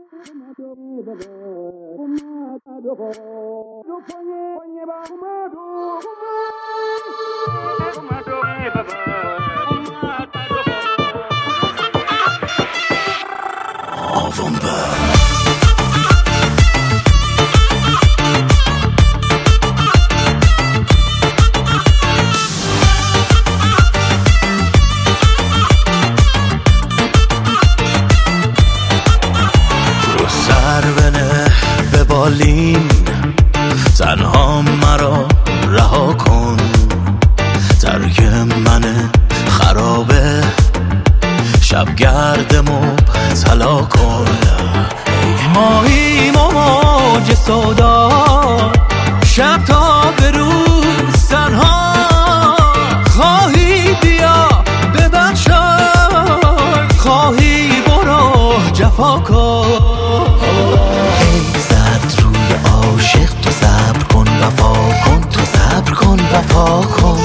تنها مرا رها کن، ترک من خرابه، شب گردم و طلا کن. ماهیم و موج سودا، شب تا به روز تنها، خواهی بیا ببخشای، خواهی برو جفا کن. وفا کن،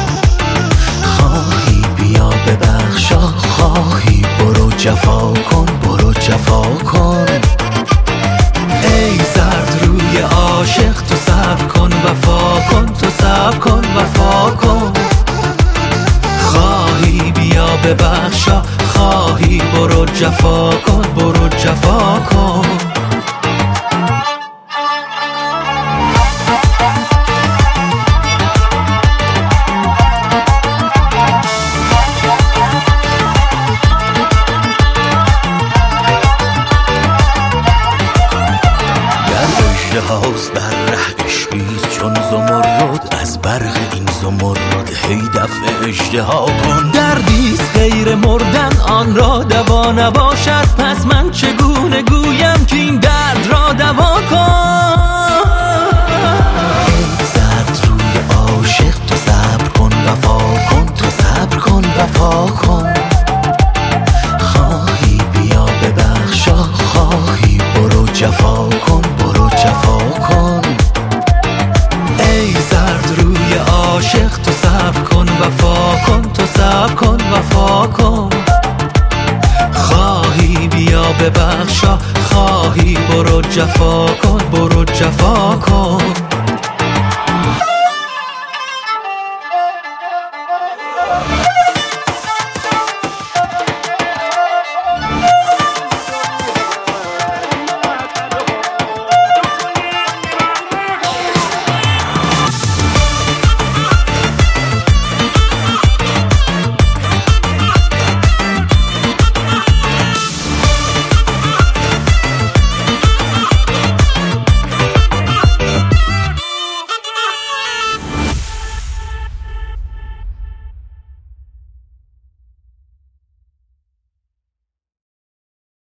خواهی بیا ببخشا، خواهی برو جفا کن، برو جفا کن. ای زرد روی عاشق تو صبر کن، وفا کن، تو صبر کن، وفا کن. خواهی بیا ببخشا، خواهی برو جفا کن، برو جفا کن. هاوز بر ره عشقیست چون زمرد، از برق این زمرد هی دفع اژدها کن. دردیست غیر مردن آن را دوا نباشد، پس من چگونه گویم که این درد را دوا کن. ای زرد روی عاشق تو صبر کن، وفا کن، تو صبر کن، وفا کن. خواهی بیا ببخشا، خواهی برو جفا کن، برو جفا کن. ای زرد روی عاشق تو صبر کن، وفا کن، تو صبر کن، وفا کن. خواهی بیا ببخشا، خواهی برو جفا کن، برو جفا کن.